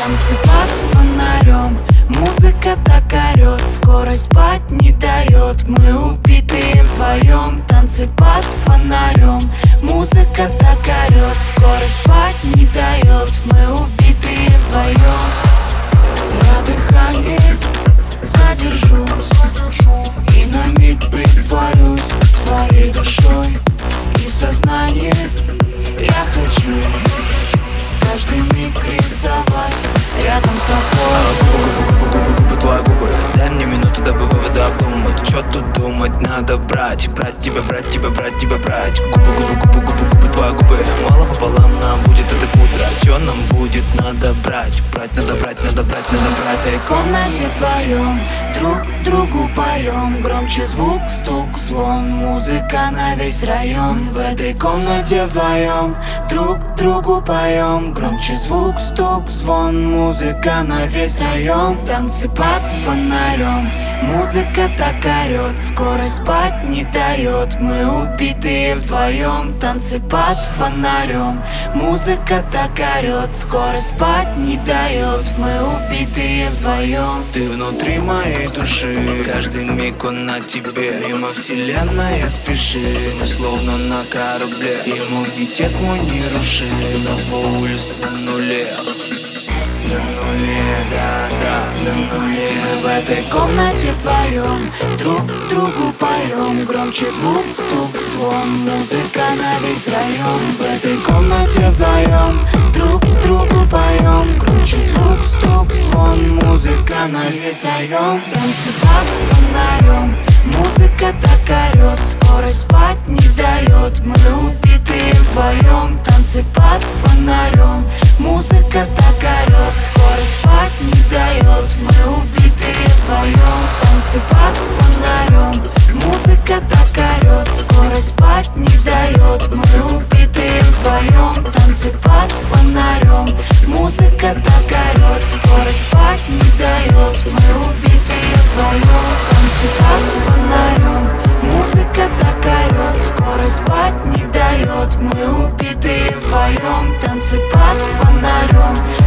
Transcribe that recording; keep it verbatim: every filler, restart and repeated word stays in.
танцы под фонарем. Музыка так орёт, скорость спать не дает. Мы убитые вдвоем, танцы под фонарем. Музыка так орёт, скорость спать не дает. Мы убитые вдвоем. Я дыхание задержу и на миг притворюсь твоей душой и сознание. Я хочу каждый миг рисовать рядом с тобой. Губы, губы, губы, твои губы. Дай мне минуту, дабы выводы обдумать. Чё тут думать, надо брать. Брать тебя, брать тебя, брать тебя, брать. Губы, губы, губы, губы, губы, твои губы. Мало пополам нам будет это пудра. Чё нам будет, надо брать. Брать, надо брать, надо брать, надо брать. В этой комнате вдвоем друг другу поем. Громче звук, стук, звон, музыка на весь район. В этой комнате вдвоем друг другу поем. Громче звук, стук, звон, музыка на весь район. Танцы под фонарем. Музыка так орёт, скорость спать не дает. Мы убитые вдвоем, танцы под фонарем. Музыка так орёт, скорость спать не дает. Мы убитые вдвоем. Ты внутри моей души, каждый миг он на тебе. Мимо вселенная спеши, мы словно на корабле. Иммунитет мой не руши, но пульс на нуле. На нуле, да, да, на нуле. Мы в этой комнате вдвоем друг другу поем. Громче звук, стук, звон, музыка на весь район. В этой комнате вдвоем друг другу поем. Громче звук, стук, звон, музыка на весь район. Танцы под фонарем. Музыка так орёт, скорость спать не дает. Мы убитые вдвоем, танцы под фонарем. Музыка так орёт, скорость спать не дает. Мы убитые вдвоем, танцы под фонарем. Музыка так орёт, скорость спать не дает. Мы убитые вдвоем, танцы под фонарем. Музыка так орёт, скорость спать не дает. Мы убитые вдвоем, танцы под фонарем. Музыка так орёт, скорость спать не дает. Мы убитые вдвоем, танцы под фонарем.